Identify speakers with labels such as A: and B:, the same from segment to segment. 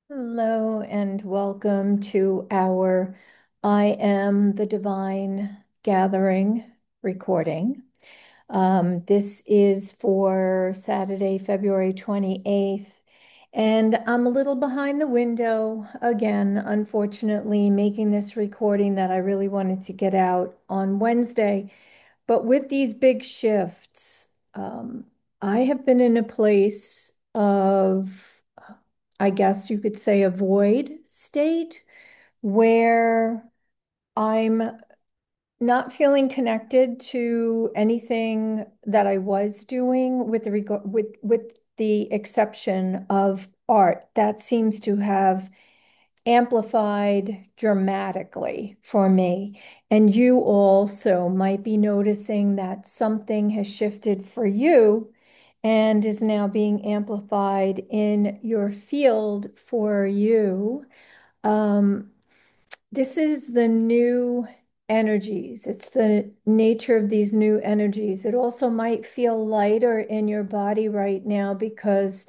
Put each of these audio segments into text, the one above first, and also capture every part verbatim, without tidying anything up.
A: Hello and welcome to our I Am the Divine Gathering recording. Um, this is for Saturday, February twenty-eighth, and I'm a little behind the window again, unfortunately, making this recording that I really wanted to get out on Wednesday. But with these big shifts, um, I have been in a place of, I guess you could say, a void state where I'm not feeling connected to anything that I was doing with the regard with with the exception of art. That seems to have amplified dramatically for me. And you also might be noticing that something has shifted for you and is now being amplified in your field for you. Um, this is the new energies. It's the nature of these new energies. It also might feel lighter in your body right now because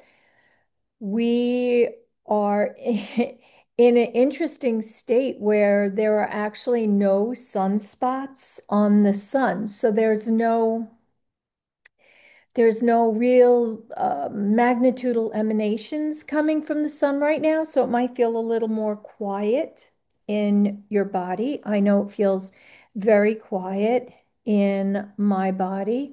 A: we are in an interesting state where there are actually no sunspots on the sun. So there's no there's no real uh, magnitudal emanations coming from the sun right now. So it might feel a little more quiet in your body. I know it feels very quiet in my body.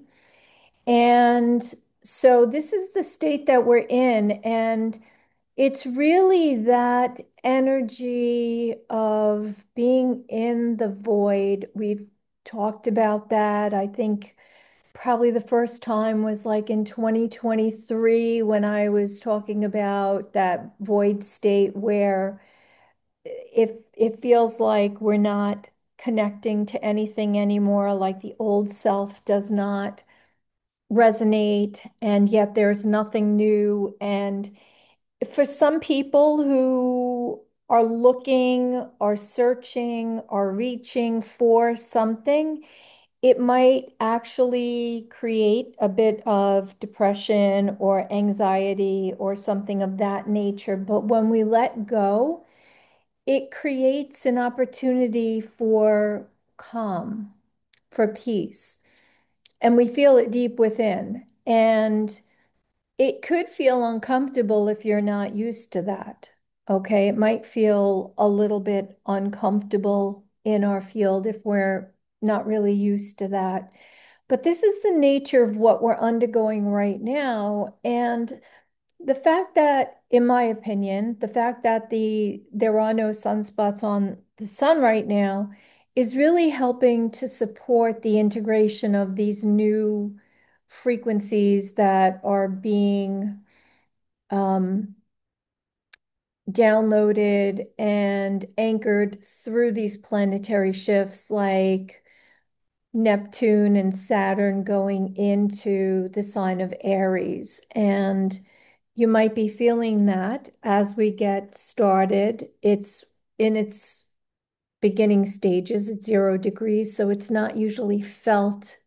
A: And so this is the state that we're in. And it's really that energy of being in the void. We've talked about that. I think probably the first time was like in twenty twenty-three when I was talking about that void state where if it feels like we're not connecting to anything anymore, like the old self does not resonate, and yet there's nothing new. And for some people who are looking, are searching, are reaching for something, it might actually create a bit of depression or anxiety or something of that nature. But when we let go, it creates an opportunity for calm, for peace. And we feel it deep within. And it could feel uncomfortable if you're not used to that. Okay, it might feel a little bit uncomfortable in our field if we're not really used to that. But this is the nature of what we're undergoing right now. And the fact that, in my opinion, the fact that the there are no sunspots on the sun right now is really helping to support the integration of these new frequencies that are being um, downloaded and anchored through these planetary shifts like Neptune and Saturn going into the sign of Aries. And you might be feeling that as we get started. It's in its beginning stages, it's zero degrees, so it's not usually felt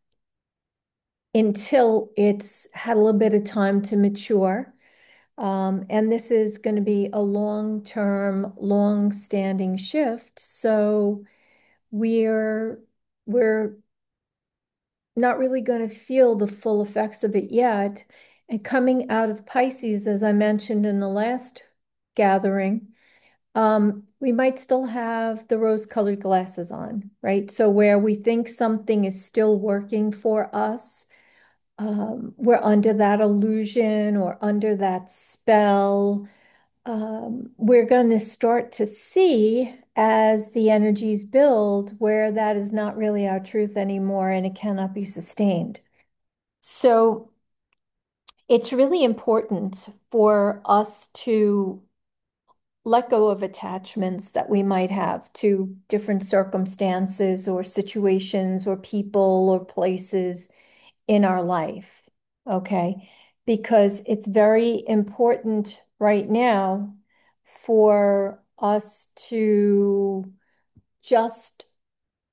A: until it's had a little bit of time to mature. Um, and this is going to be a long-term, long-standing shift. So we're we're not really going to feel the full effects of it yet. And coming out of Pisces, as I mentioned in the last gathering, um, we might still have the rose-colored glasses on, right? So where we think something is still working for us, um, we're under that illusion or under that spell. Um, we're going to start to see as the energies build where that is not really our truth anymore and it cannot be sustained. So it's really important for us to let go of attachments that we might have to different circumstances or situations or people or places in our life. Okay. Because it's very important right now for us to just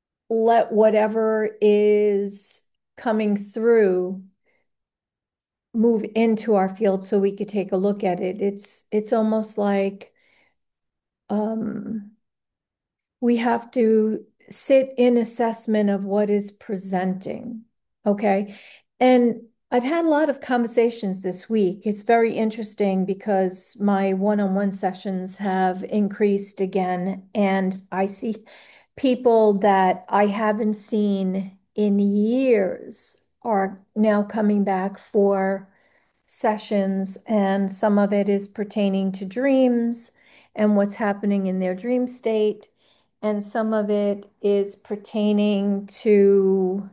A: let whatever is coming through move into our field so we could take a look at it. It's it's almost like um, we have to sit in assessment of what is presenting. Okay. And I've had a lot of conversations this week. It's very interesting because my one-on-one sessions have increased again, and I see people that I haven't seen in years are now coming back for sessions, and some of it is pertaining to dreams and what's happening in their dream state, and some of it is pertaining to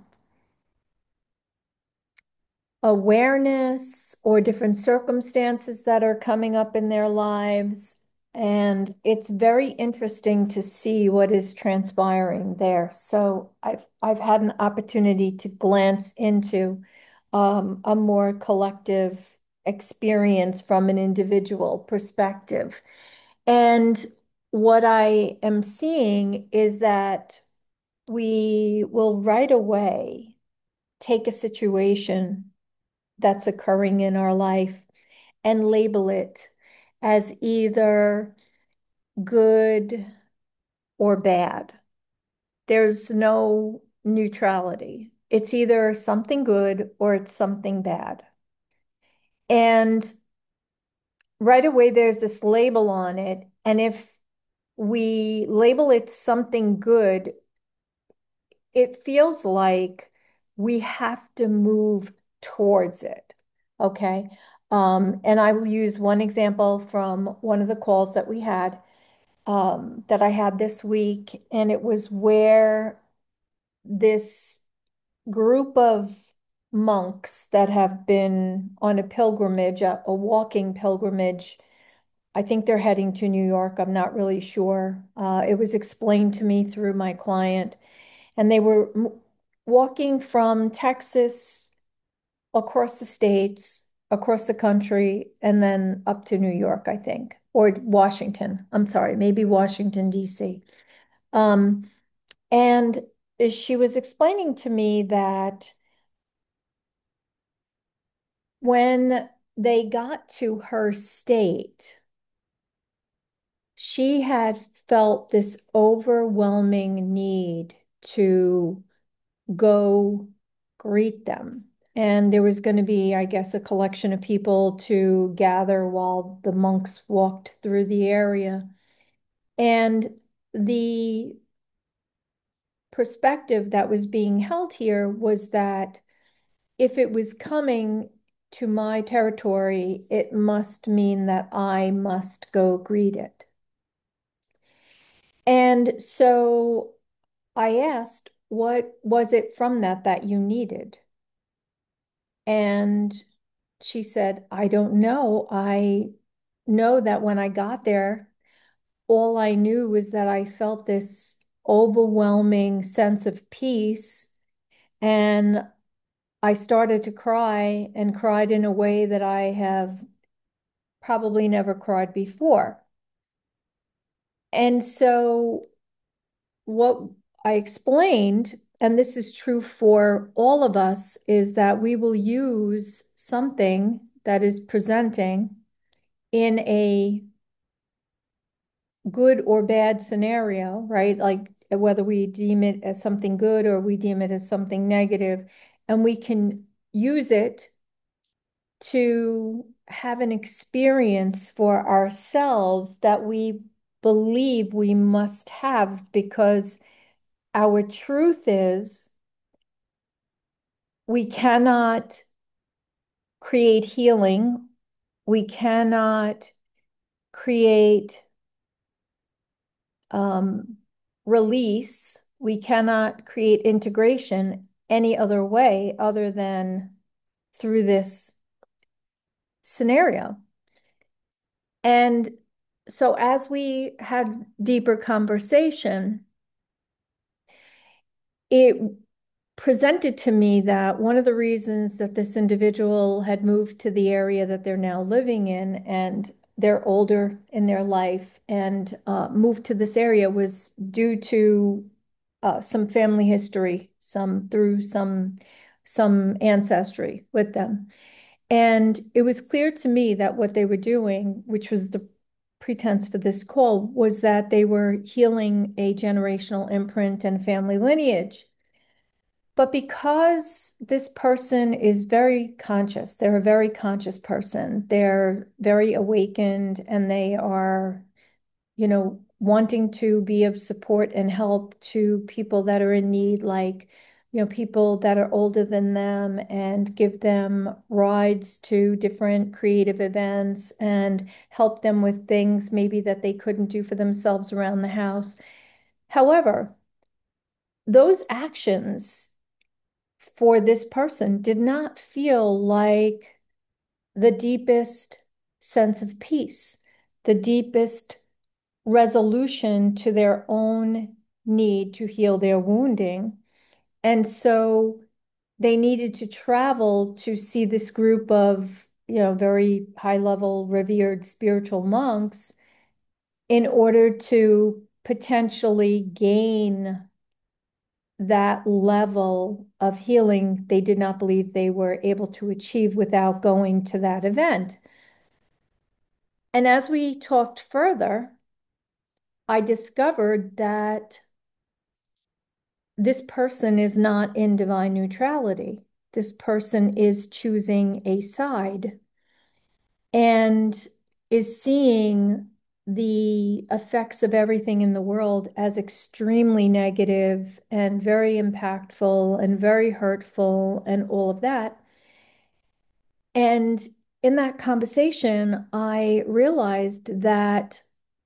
A: awareness or different circumstances that are coming up in their lives. And it's very interesting to see what is transpiring there. So I've I've had an opportunity to glance into um, a more collective experience from an individual perspective. And what I am seeing is that we will right away take a situation that's occurring in our life and label it as either good or bad. There's no neutrality. It's either something good or it's something bad. And right away, there's this label on it. And if we label it something good, it feels like we have to move towards it. Okay. Um, and I will use one example from one of the calls that we had um, that I had this week. And it was where this group of monks that have been on a pilgrimage, a, a walking pilgrimage. I think they're heading to New York. I'm not really sure. Uh, it was explained to me through my client, and they were walking from Texas across the states, across the country, and then up to New York, I think, or Washington. I'm sorry, maybe Washington, D C. Um, and she was explaining to me that when they got to her state, she had felt this overwhelming need to go greet them. And there was going to be, I guess, a collection of people to gather while the monks walked through the area. And the perspective that was being held here was that if it was coming to my territory, it must mean that I must go greet it. And so I asked, what was it from that that you needed? And she said, I don't know. I know that when I got there, all I knew was that I felt this overwhelming sense of peace. And I started to cry and cried in a way that I have probably never cried before. And so, what I explained, and this is true for all of us, is that we will use something that is presenting in a good or bad scenario, right? Like whether we deem it as something good or we deem it as something negative, and we can use it to have an experience for ourselves that we believe we must have, because our truth is we cannot create healing, we cannot create um, release, we cannot create integration any other way other than through this scenario. And so as we had deeper conversation, it presented to me that one of the reasons that this individual had moved to the area that they're now living in, and they're older in their life, and uh, moved to this area was due to uh, some family history, some through some some ancestry with them. And it was clear to me that what they were doing, which was the pretense for this call, was that they were healing a generational imprint and family lineage. But because this person is very conscious, they're a very conscious person, they're very awakened, and they are, you know, wanting to be of support and help to people that are in need, like, you know, people that are older than them, and give them rides to different creative events and help them with things maybe that they couldn't do for themselves around the house. However, those actions for this person did not feel like the deepest sense of peace, the deepest resolution to their own need to heal their wounding. And so they needed to travel to see this group of, you know, very high level, revered spiritual monks in order to potentially gain that level of healing they did not believe they were able to achieve without going to that event. And as we talked further, I discovered that this person is not in divine neutrality. This person is choosing a side and is seeing the effects of everything in the world as extremely negative and very impactful and very hurtful and all of that. And in that conversation, I realized that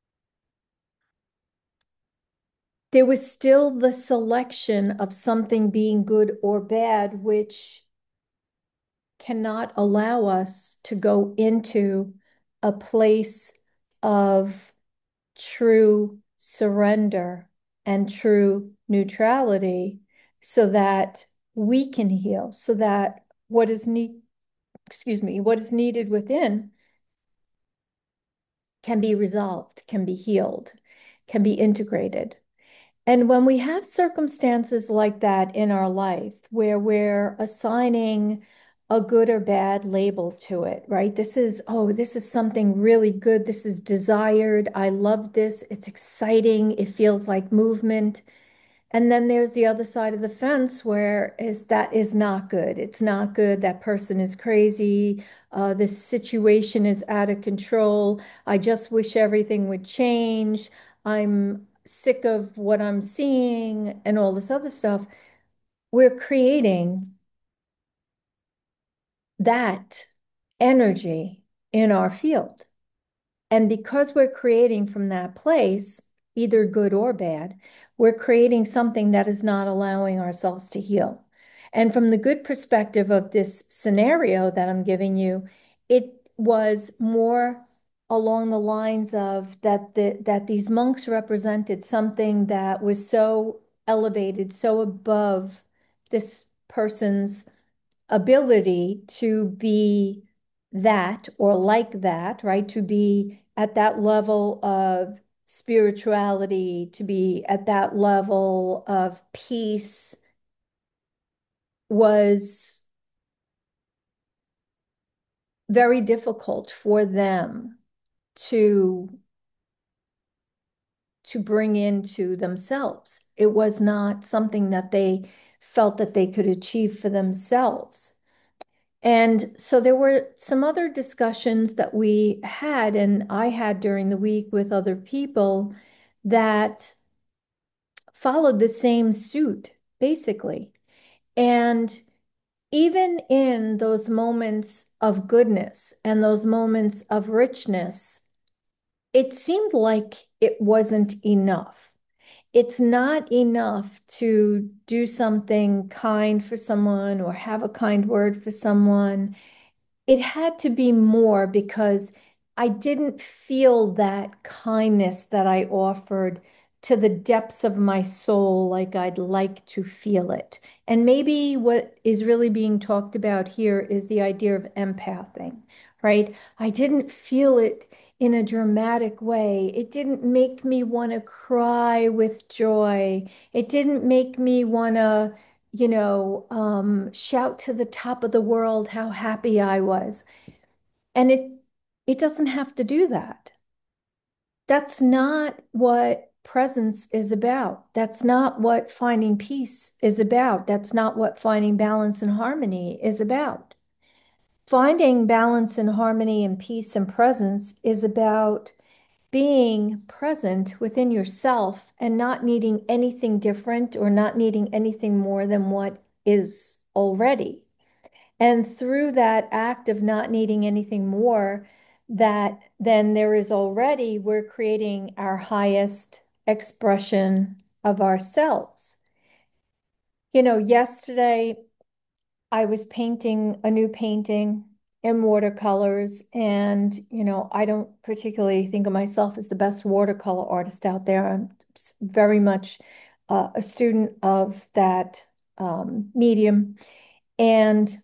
A: there was still the selection of something being good or bad, which cannot allow us to go into a place of true surrender and true neutrality so that we can heal, so that what is need, excuse me, what is needed within can be resolved, can be healed, can be integrated. And when we have circumstances like that in our life where we're assigning a good or bad label to it, right? This is, oh, this is something really good. This is desired. I love this. It's exciting. It feels like movement. And then there's the other side of the fence where is that is not good. It's not good. That person is crazy. Uh, this situation is out of control. I just wish everything would change. I'm sick of what I'm seeing and all this other stuff. We're creating that energy in our field. And because we're creating from that place, either good or bad, we're creating something that is not allowing ourselves to heal. And from the good perspective of this scenario that I'm giving you, it was more along the lines of that the, that these monks represented something that was so elevated, so above this person's ability to be that or like that, right? To be at that level of spirituality, to be at that level of peace was very difficult for them to to bring into themselves. It was not something that they felt that they could achieve for themselves. And so there were some other discussions that we had, and I had during the week with other people that followed the same suit, basically. And even in those moments of goodness and those moments of richness, it seemed like it wasn't enough. It's not enough to do something kind for someone or have a kind word for someone. It had to be more because I didn't feel that kindness that I offered to the depths of my soul like I'd like to feel it. And maybe what is really being talked about here is the idea of empathing, right? I didn't feel it in a dramatic way. It didn't make me want to cry with joy. It didn't make me want to you know, um, shout to the top of the world how happy I was. And it it doesn't have to do that. That's not what presence is about. That's not what finding peace is about. That's not what finding balance and harmony is about. Finding balance and harmony and peace and presence is about being present within yourself and not needing anything different or not needing anything more than what is already. And through that act of not needing anything more that than there is already, we're creating our highest expression of ourselves. You know, yesterday I was painting a new painting in watercolors, and you know, I don't particularly think of myself as the best watercolor artist out there. I'm very much uh, a student of that um, medium, and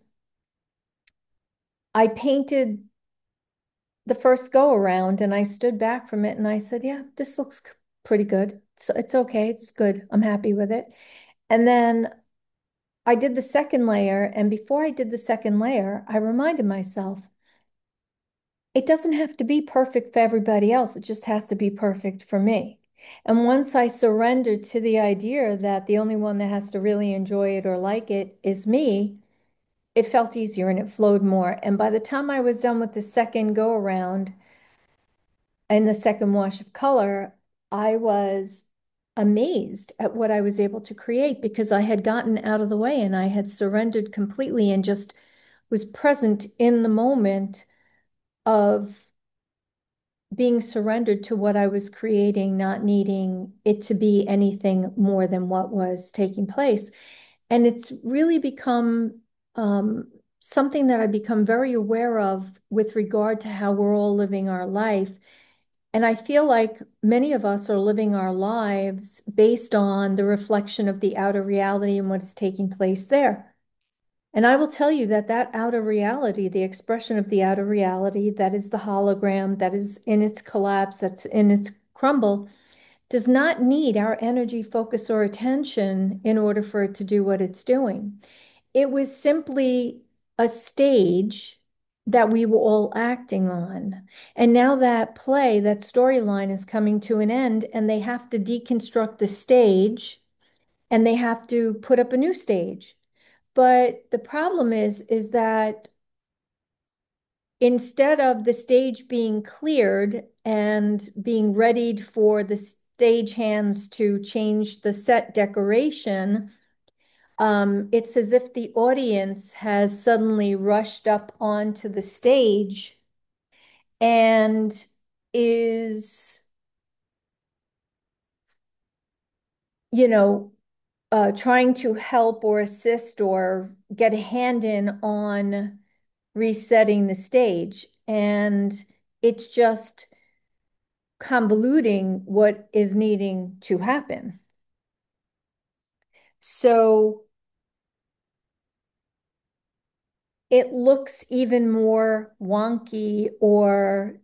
A: I painted the first go around, and I stood back from it, and I said, "Yeah, this looks c- pretty good. So it's okay. It's good. I'm happy with it." And then I did the second layer, and before I did the second layer, I reminded myself, it doesn't have to be perfect for everybody else. It just has to be perfect for me. And once I surrendered to the idea that the only one that has to really enjoy it or like it is me, it felt easier and it flowed more. And by the time I was done with the second go around and the second wash of color, I was amazed at what I was able to create because I had gotten out of the way and I had surrendered completely and just was present in the moment of being surrendered to what I was creating, not needing it to be anything more than what was taking place. And it's really become um, something that I've become very aware of with regard to how we're all living our life. And I feel like many of us are living our lives based on the reflection of the outer reality and what is taking place there. And I will tell you that that outer reality, the expression of the outer reality, that is the hologram, that is in its collapse, that's in its crumble, does not need our energy, focus, or attention in order for it to do what it's doing. It was simply a stage that we were all acting on. And now that play, that storyline is coming to an end, and they have to deconstruct the stage and they have to put up a new stage. But the problem is, is that instead of the stage being cleared and being readied for the stage hands to change the set decoration, um, it's as if the audience has suddenly rushed up onto the stage and is, you know, uh, trying to help or assist or get a hand in on resetting the stage. And it's just convoluting what is needing to happen. So it looks even more wonky or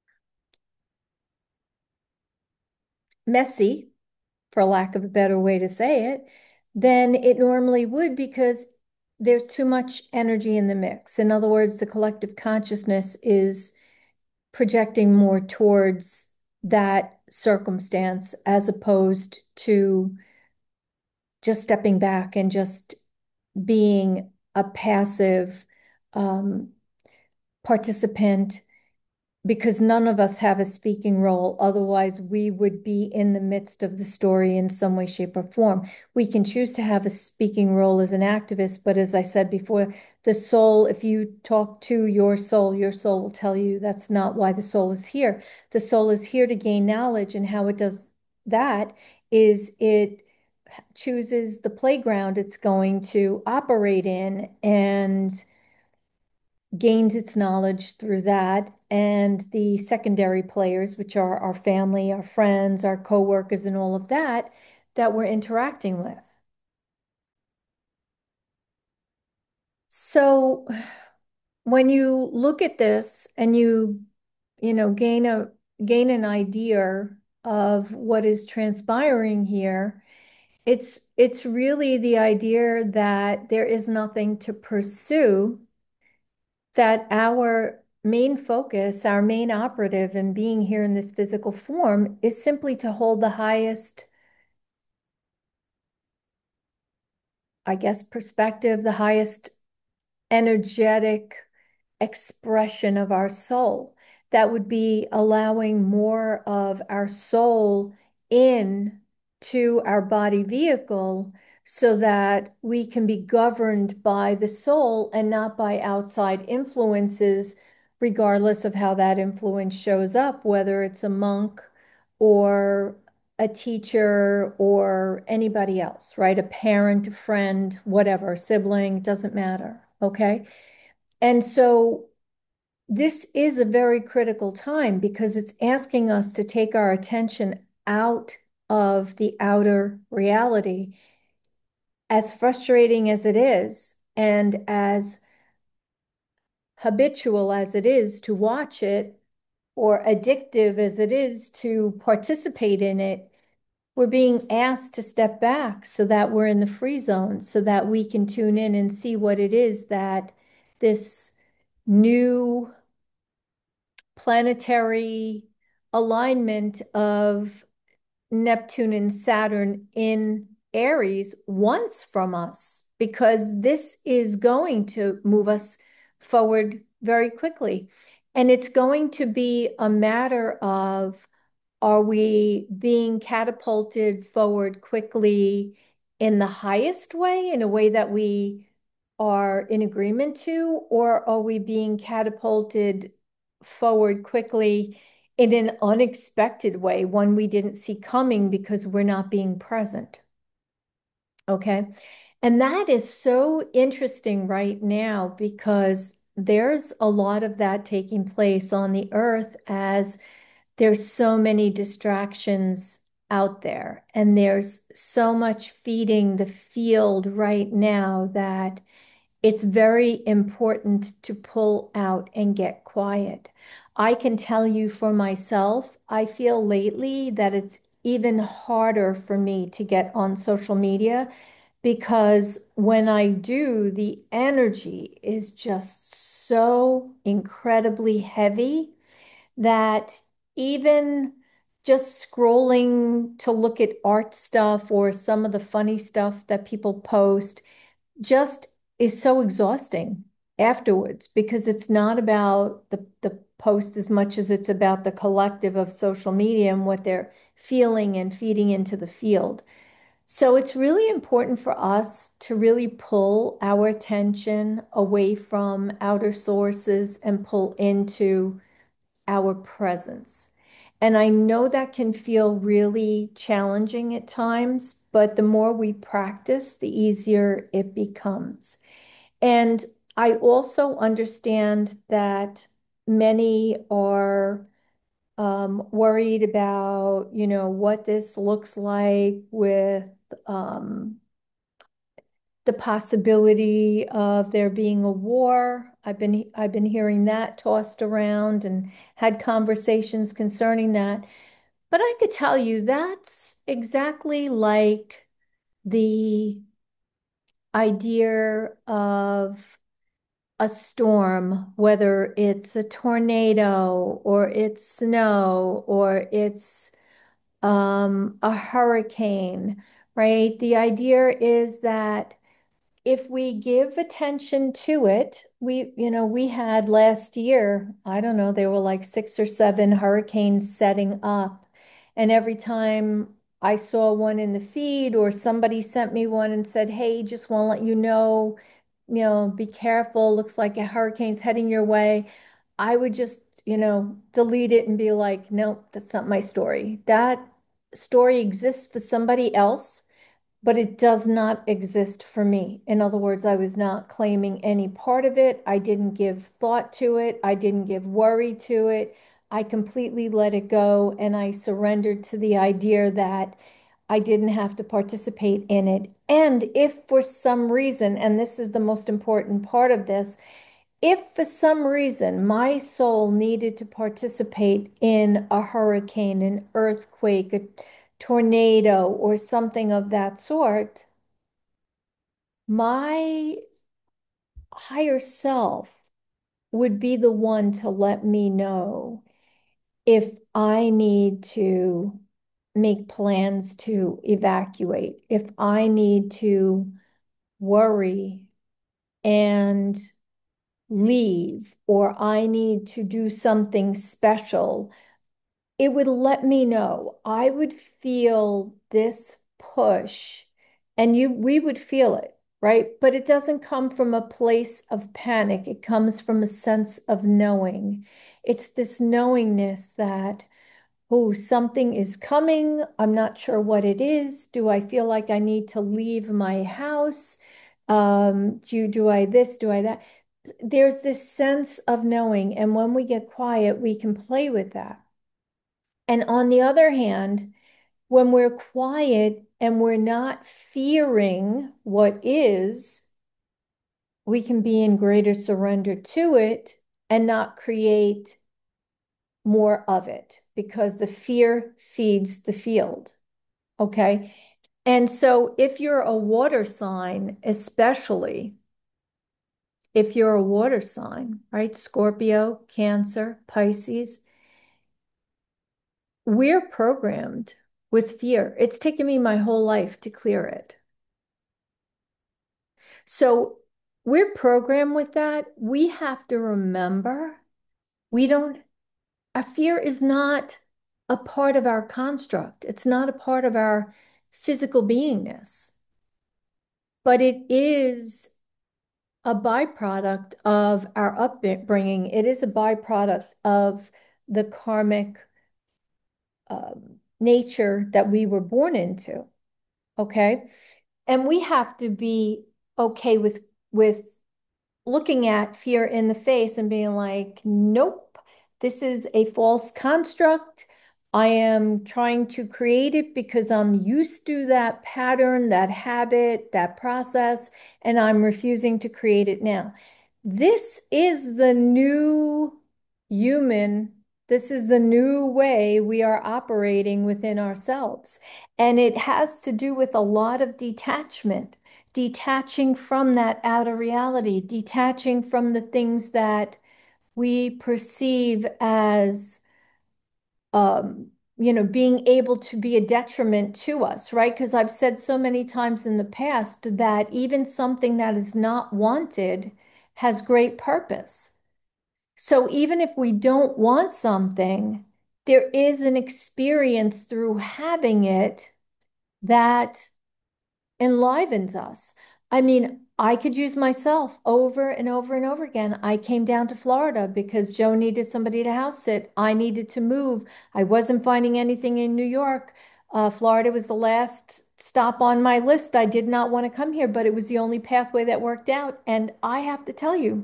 A: messy, for lack of a better way to say it, than it normally would because there's too much energy in the mix. In other words, the collective consciousness is projecting more towards that circumstance as opposed to just stepping back and just being a passive um, participant because none of us have a speaking role. Otherwise, we would be in the midst of the story in some way, shape, or form. We can choose to have a speaking role as an activist, but as I said before, the soul, if you talk to your soul, your soul will tell you that's not why the soul is here. The soul is here to gain knowledge, and how it does that is it chooses the playground it's going to operate in and gains its knowledge through that. And the secondary players, which are our family, our friends, our coworkers, and all of that, that we're interacting with. So when you look at this and you, you know, gain a gain an idea of what is transpiring here, It's it's really the idea that there is nothing to pursue, that our main focus, our main operative in being here in this physical form is simply to hold the highest, I guess, perspective, the highest energetic expression of our soul. That would be allowing more of our soul in to our body vehicle so that we can be governed by the soul and not by outside influences, regardless of how that influence shows up, whether it's a monk or a teacher or anybody else, right? A parent, a friend, whatever, sibling, doesn't matter. Okay. And so this is a very critical time because it's asking us to take our attention out of the outer reality, as frustrating as it is, and as habitual as it is to watch it, or addictive as it is to participate in it. We're being asked to step back so that we're in the free zone, so that we can tune in and see what it is that this new planetary alignment of Neptune and Saturn in Aries wants from us, because this is going to move us forward very quickly. And it's going to be a matter of, are we being catapulted forward quickly in the highest way, in a way that we are in agreement to, or are we being catapulted forward quickly in an unexpected way, one we didn't see coming because we're not being present? Okay. And that is so interesting right now because there's a lot of that taking place on the earth, as there's so many distractions out there, and there's so much feeding the field right now that it's very important to pull out and get quiet. I can tell you for myself, I feel lately that it's even harder for me to get on social media, because when I do, the energy is just so incredibly heavy that even just scrolling to look at art stuff or some of the funny stuff that people post just is so exhausting afterwards, because it's not about the, the post as much as it's about the collective of social media and what they're feeling and feeding into the field. So it's really important for us to really pull our attention away from outer sources and pull into our presence. And I know that can feel really challenging at times, but the more we practice, the easier it becomes. And I also understand that many are um, worried about, you know, what this looks like with um, the possibility of there being a war. I've been I've been hearing that tossed around and had conversations concerning that. But I could tell you that's exactly like the idea of a storm, whether it's a tornado or it's snow or it's um, a hurricane, right? The idea is that if we give attention to it, we, you know, we had last year, I don't know, there were like six or seven hurricanes setting up. And every time I saw one in the feed or somebody sent me one and said, hey, just want to let you know, you know, be careful, looks like a hurricane's heading your way, I would just, you know, delete it and be like, nope, that's not my story. That story exists for somebody else, but it does not exist for me. In other words, I was not claiming any part of it. I didn't give thought to it. I didn't give worry to it. I completely let it go, and I surrendered to the idea that I didn't have to participate in it. And if for some reason, and this is the most important part of this, if for some reason my soul needed to participate in a hurricane, an earthquake, a tornado or something of that sort, my higher self would be the one to let me know if I need to make plans to evacuate, if I need to worry and leave, or I need to do something special, it would let me know. I would feel this push and you we would feel it, right? But it doesn't come from a place of panic. It comes from a sense of knowing. It's this knowingness that, oh, something is coming. I'm not sure what it is. Do I feel like I need to leave my house? Um, do do I this, do I that? There's this sense of knowing, and when we get quiet, we can play with that. And on the other hand, when we're quiet and we're not fearing what is, we can be in greater surrender to it and not create more of it because the fear feeds the field. Okay. And so if you're a water sign, especially if you're a water sign, right? Scorpio, Cancer, Pisces, we're programmed with fear. It's taken me my whole life to clear it. So we're programmed with that. We have to remember we don't, a fear is not a part of our construct. It's not a part of our physical beingness, but it is a byproduct of our upbringing. It is a byproduct of the karmic um, nature that we were born into. Okay. And we have to be okay with with looking at fear in the face and being like, nope, this is a false construct. I am trying to create it because I'm used to that pattern, that habit, that process, and I'm refusing to create it now. This is the new human. This is the new way we are operating within ourselves. And it has to do with a lot of detachment, detaching from that outer reality, detaching from the things that we perceive as, um, you know, being able to be a detriment to us, right? Because I've said so many times in the past that even something that is not wanted has great purpose. So even if we don't want something, there is an experience through having it that enlivens us. I mean, I could use myself over and over and over again. I came down to Florida because Joe needed somebody to house sit. I needed to move. I wasn't finding anything in New York. Uh, Florida was the last stop on my list. I did not want to come here, but it was the only pathway that worked out. And I have to tell you,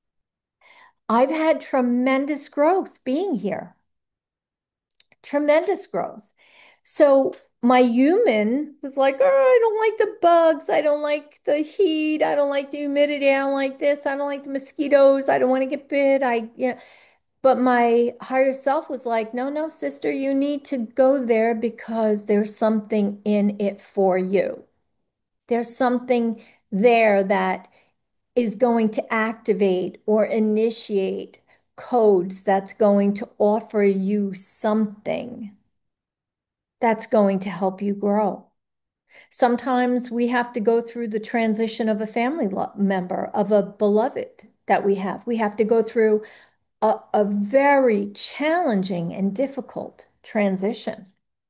A: I've had tremendous growth being here, tremendous growth. So my human was like, oh, I don't like the bugs. I don't like the heat. I don't like the humidity. I don't like this. I don't like the mosquitoes. I don't want to get bit. I, yeah. But my higher self was like, no, no, sister, you need to go there because there's something in it for you. There's something there that is going to activate or initiate codes that's going to offer you something that's going to help you grow. Sometimes we have to go through the transition of a family member, of a beloved that we have. We have to go through a, a very challenging and difficult transition.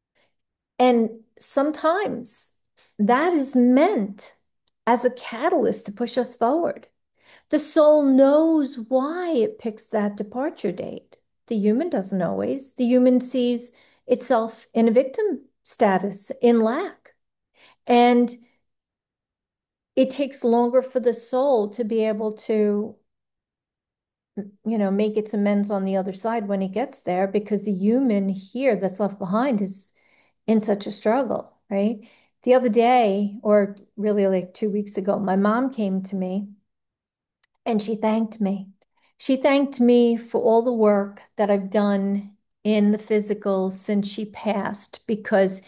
A: And sometimes that is meant as a catalyst to push us forward. The soul knows why it picks that departure date. The human doesn't always. The human sees itself in a victim status, in lack. And it takes longer for the soul to be able to, you know, make its amends on the other side when it gets there because the human here that's left behind is in such a struggle, right? The other day, or really like two weeks ago, my mom came to me and she thanked me. She thanked me for all the work that I've done in the physical since she passed because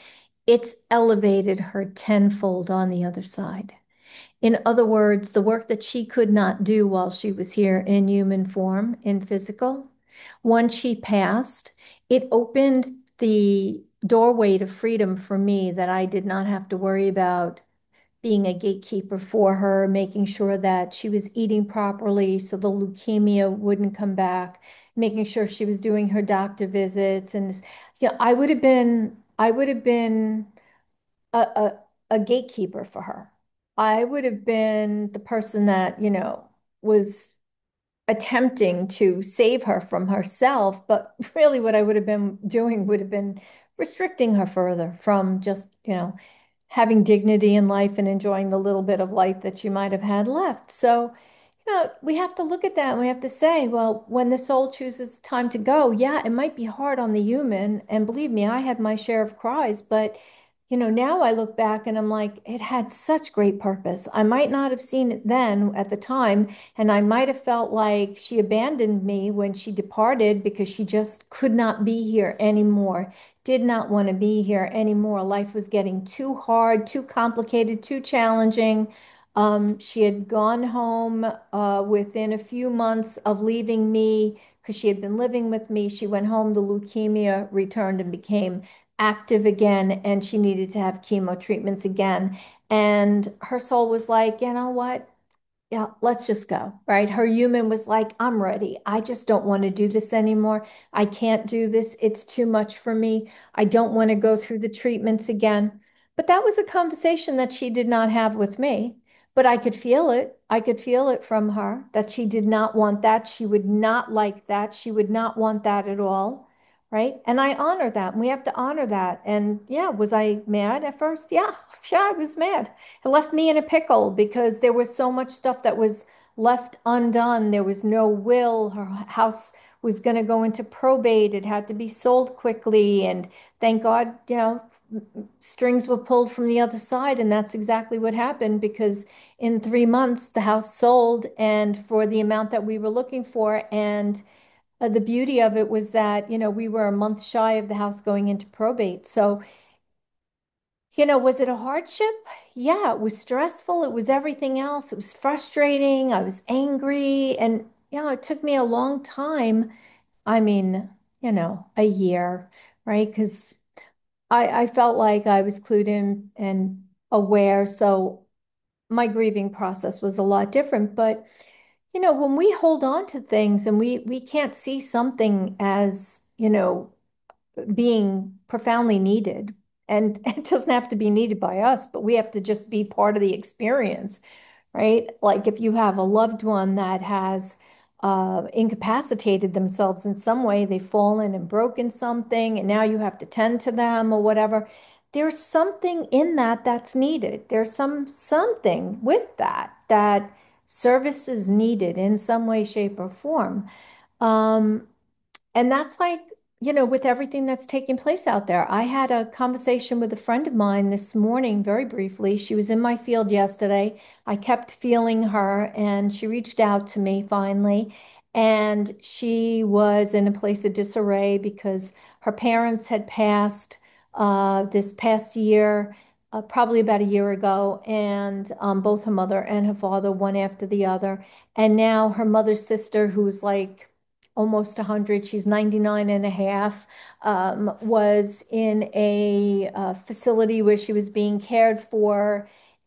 A: it's elevated her tenfold on the other side. In other words, the work that she could not do while she was here in human form, in physical, once she passed, it opened the doorway to freedom for me that I did not have to worry about being a gatekeeper for her, making sure that she was eating properly so the leukemia wouldn't come back, making sure she was doing her doctor visits. And you know, I would have been, I would have been a, a, a gatekeeper for her. I would have been the person that, you know, was attempting to save her from herself, but really what I would have been doing would have been restricting her further from just, you know, having dignity in life and enjoying the little bit of life that she might have had left. So, you know, we have to look at that and we have to say, well, when the soul chooses time to go, yeah, it might be hard on the human. And believe me, I had my share of cries, but you know, now I look back and I'm like, it had such great purpose. I might not have seen it then at the time, and I might have felt like she abandoned me when she departed because she just could not be here anymore, did not want to be here anymore. Life was getting too hard, too complicated, too challenging. Um, she had gone home uh, within a few months of leaving me because she had been living with me. She went home, the leukemia returned and became active again, and she needed to have chemo treatments again. And her soul was like, you know what? Yeah, let's just go, right? Her human was like, I'm ready. I just don't want to do this anymore. I can't do this. It's too much for me. I don't want to go through the treatments again. But that was a conversation that she did not have with me. But I could feel it. I could feel it from her that she did not want that. She would not like that. She would not want that at all. Right. And I honor that. And we have to honor that. And yeah, was I mad at first? Yeah. Yeah, I was mad. It left me in a pickle because there was so much stuff that was left undone. There was no will. Her house was going to go into probate. It had to be sold quickly. And thank God, you know, strings were pulled from the other side. And that's exactly what happened because in three months, the house sold and for the amount that we were looking for. And uh, the beauty of it was that, you know, we were a month shy of the house going into probate. So you know, was it a hardship? Yeah, it was stressful. It was everything else. It was frustrating. I was angry. And, you know, it took me a long time. I mean, you know, a year, right? Because I, I felt like I was clued in and aware. So my grieving process was a lot different. But, you know, when we hold on to things and we we can't see something as, you know, being profoundly needed. And it doesn't have to be needed by us, but we have to just be part of the experience, right? Like if you have a loved one that has uh, incapacitated themselves in some way, they've fallen and broken something, and now you have to tend to them or whatever. There's something in that that's needed. There's some something with that that service is needed in some way, shape, or form. Um, and that's like, you know, with everything that's taking place out there. I had a conversation with a friend of mine this morning, very briefly. She was in my field yesterday. I kept feeling her, and she reached out to me finally. And she was in a place of disarray because her parents had passed uh, this past year, uh, probably about a year ago, and um, both her mother and her father, one after the other. And now her mother's sister, who's like, almost one hundred, she's ninety-nine and a half, um, was in a uh, facility where she was being cared for.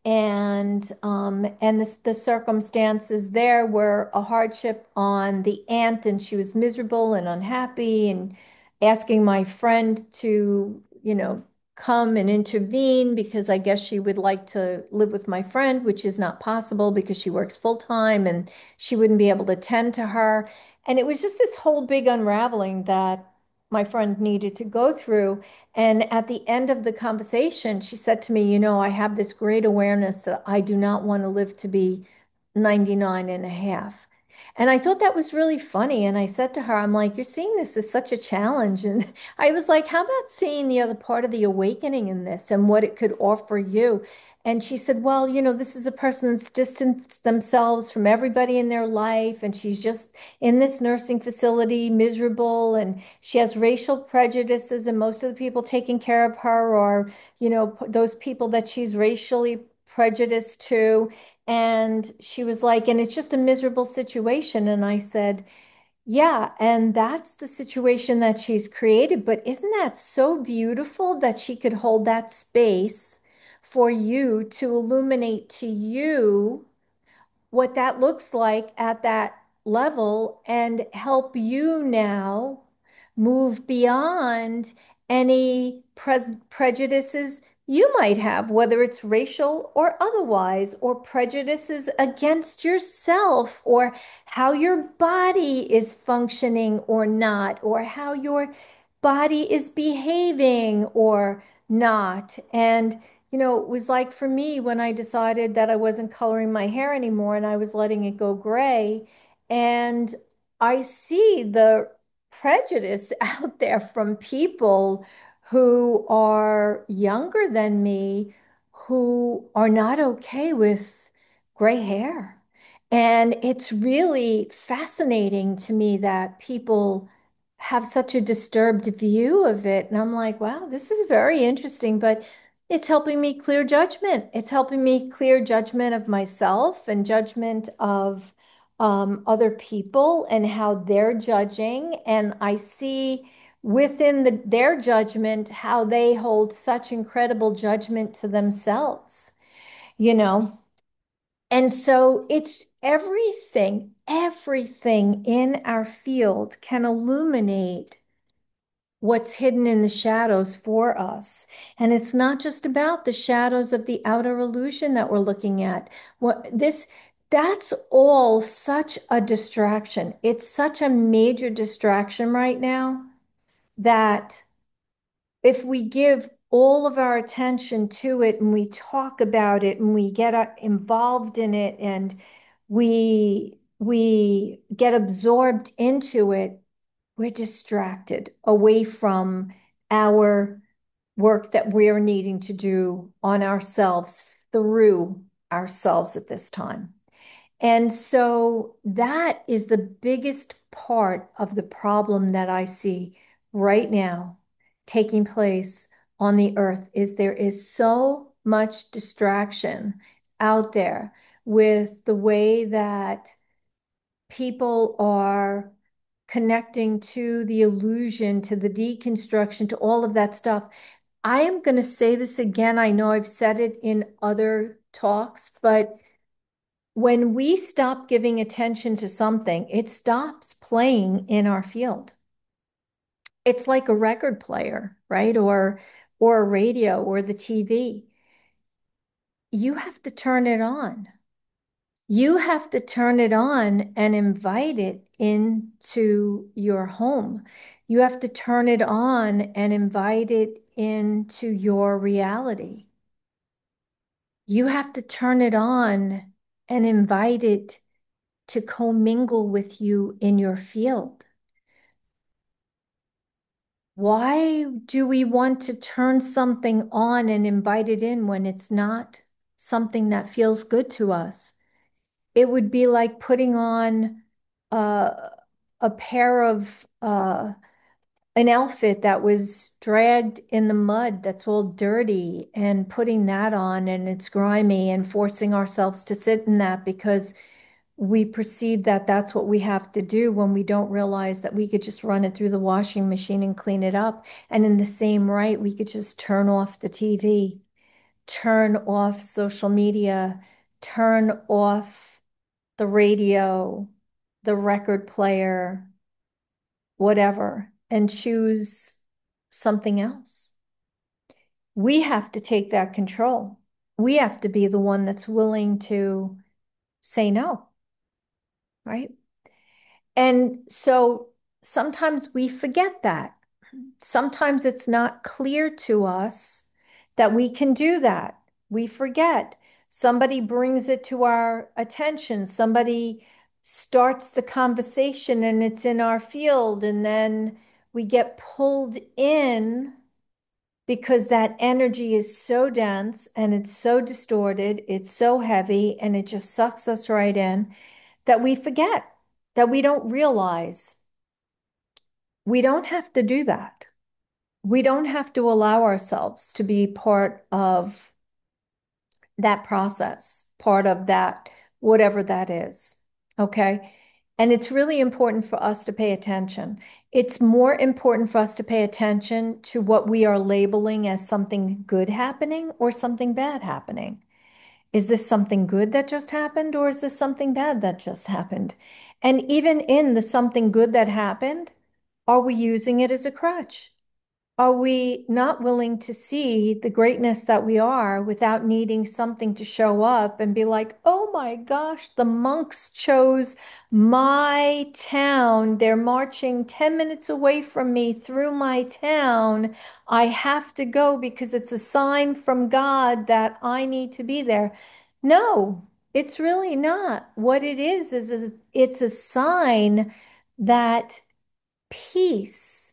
A: And um, and the, the circumstances there were a hardship on the aunt, and she was miserable and unhappy, and asking my friend to, you know, come and intervene because I guess she would like to live with my friend, which is not possible because she works full time and she wouldn't be able to tend to her. And it was just this whole big unraveling that my friend needed to go through. And at the end of the conversation, she said to me, you know, I have this great awareness that I do not want to live to be ninety-nine and a half. And I thought that was really funny. And I said to her, I'm like, you're seeing this as such a challenge. And I was like, how about seeing the other part of the awakening in this and what it could offer you? And she said, well, you know, this is a person that's distanced themselves from everybody in their life. And she's just in this nursing facility, miserable. And she has racial prejudices. And most of the people taking care of her are, you know, p- those people that she's racially prejudiced to. And she was like, and it's just a miserable situation. And I said, yeah, and that's the situation that she's created. But isn't that so beautiful that she could hold that space for you to illuminate to you what that looks like at that level and help you now move beyond any pres prejudices you might have, whether it's racial or otherwise, or prejudices against yourself, or how your body is functioning or not, or how your body is behaving or not. And you know, it was like for me when I decided that I wasn't coloring my hair anymore and I was letting it go gray. And I see the prejudice out there from people who are younger than me who are not okay with gray hair. And it's really fascinating to me that people have such a disturbed view of it. And I'm like, wow, this is very interesting. But it's helping me clear judgment. It's helping me clear judgment of myself and judgment of um, other people and how they're judging. And I see within the, their judgment how they hold such incredible judgment to themselves, you know? And so it's everything, everything in our field can illuminate what's hidden in the shadows for us. And it's not just about the shadows of the outer illusion that we're looking at. What this that's all such a distraction. It's such a major distraction right now that if we give all of our attention to it and we talk about it and we get uh, involved in it and we we get absorbed into it, we're distracted away from our work that we're needing to do on ourselves through ourselves at this time. And so that is the biggest part of the problem that I see right now taking place on the earth is there is so much distraction out there with the way that people are connecting to the illusion, to the deconstruction, to all of that stuff. I am going to say this again. I know I've said it in other talks, but when we stop giving attention to something, it stops playing in our field. It's like a record player, right? Or or a radio or the T V. You have to turn it on. You have to turn it on and invite it into your home. You have to turn it on and invite it into your reality. You have to turn it on and invite it to commingle with you in your field. Why do we want to turn something on and invite it in when it's not something that feels good to us? It would be like putting on uh, a pair of uh, an outfit that was dragged in the mud, that's all dirty, and putting that on and it's grimy and forcing ourselves to sit in that because we perceive that that's what we have to do when we don't realize that we could just run it through the washing machine and clean it up. And in the same right, we could just turn off the T V, turn off social media, turn off the radio, the record player, whatever, and choose something else. We have to take that control. We have to be the one that's willing to say no, right? And so sometimes we forget that. Sometimes it's not clear to us that we can do that. We forget. Somebody brings it to our attention. Somebody starts the conversation and it's in our field, and then we get pulled in because that energy is so dense and it's so distorted, it's so heavy, and it just sucks us right in that we forget, that we don't realize. We don't have to do that. We don't have to allow ourselves to be part of that process, part of that, whatever that is. Okay. And it's really important for us to pay attention. It's more important for us to pay attention to what we are labeling as something good happening or something bad happening. Is this something good that just happened, or is this something bad that just happened? And even in the something good that happened, are we using it as a crutch? Are we not willing to see the greatness that we are without needing something to show up and be like, oh my gosh, the monks chose my town. They're marching ten minutes away from me through my town. I have to go because it's a sign from God that I need to be there. No, it's really not. What it is, is, is it's a sign that peace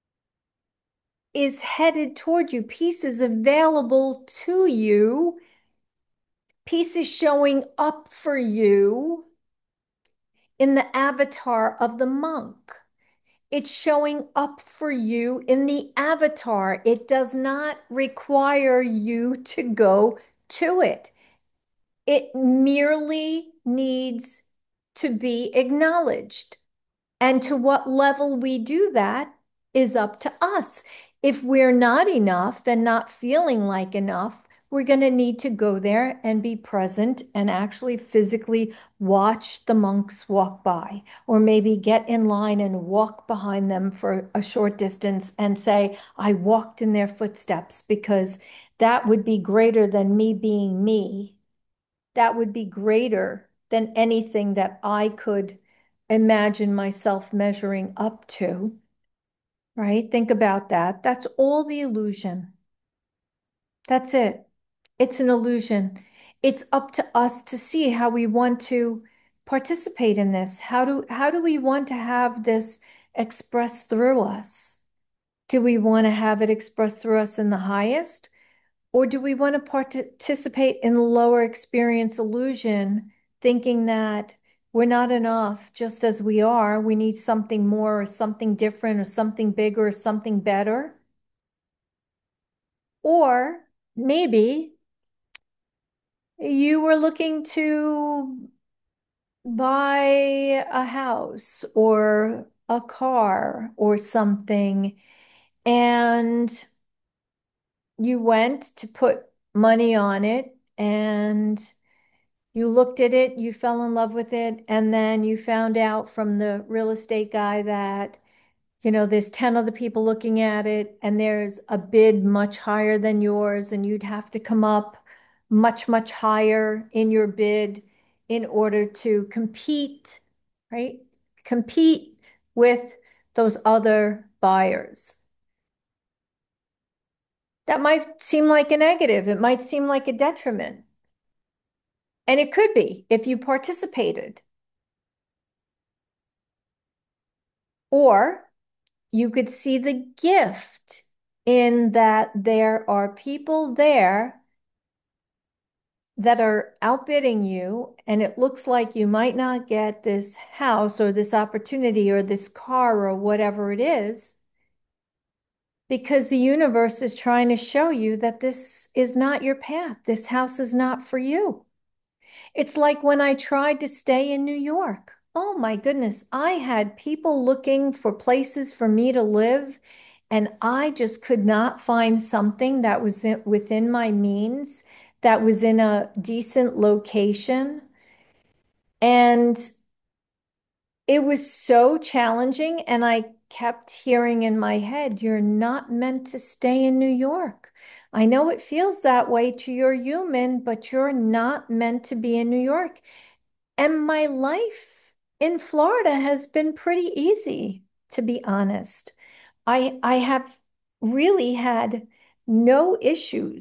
A: is headed toward you. Peace is available to you. Peace is showing up for you in the avatar of the monk. It's showing up for you in the avatar. It does not require you to go to it. It merely needs to be acknowledged. And to what level we do that is up to us. If we're not enough and not feeling like enough, we're going to need to go there and be present and actually physically watch the monks walk by, or maybe get in line and walk behind them for a short distance and say, I walked in their footsteps, because that would be greater than me being me. That would be greater than anything that I could imagine myself measuring up to, right? Think about that. That's all the illusion. That's it. It's an illusion. It's up to us to see how we want to participate in this. How do how do we want to have this expressed through us? Do we want to have it expressed through us in the highest? Or do we want to participate in the lower experience illusion, thinking that we're not enough just as we are? We need something more, or something different, or something bigger, or something better. Or maybe you were looking to buy a house or a car or something, and you went to put money on it, and you looked at it, you fell in love with it, and then you found out from the real estate guy that, you know, there's ten other people looking at it, and there's a bid much higher than yours, and you'd have to come up much, much higher in your bid in order to compete, right? Compete with those other buyers. That might seem like a negative. It might seem like a detriment. And it could be if you participated. Or you could see the gift in that there are people there that are outbidding you, and it looks like you might not get this house or this opportunity or this car or whatever it is, because the universe is trying to show you that this is not your path. This house is not for you. It's like when I tried to stay in New York. Oh my goodness, I had people looking for places for me to live, and I just could not find something that was in, within my means, that was in a decent location. And it was so challenging. And I kept hearing in my head, you're not meant to stay in New York. I know it feels that way to your human, but you're not meant to be in New York. And my life in Florida has been pretty easy, to be honest. I I have really had no issues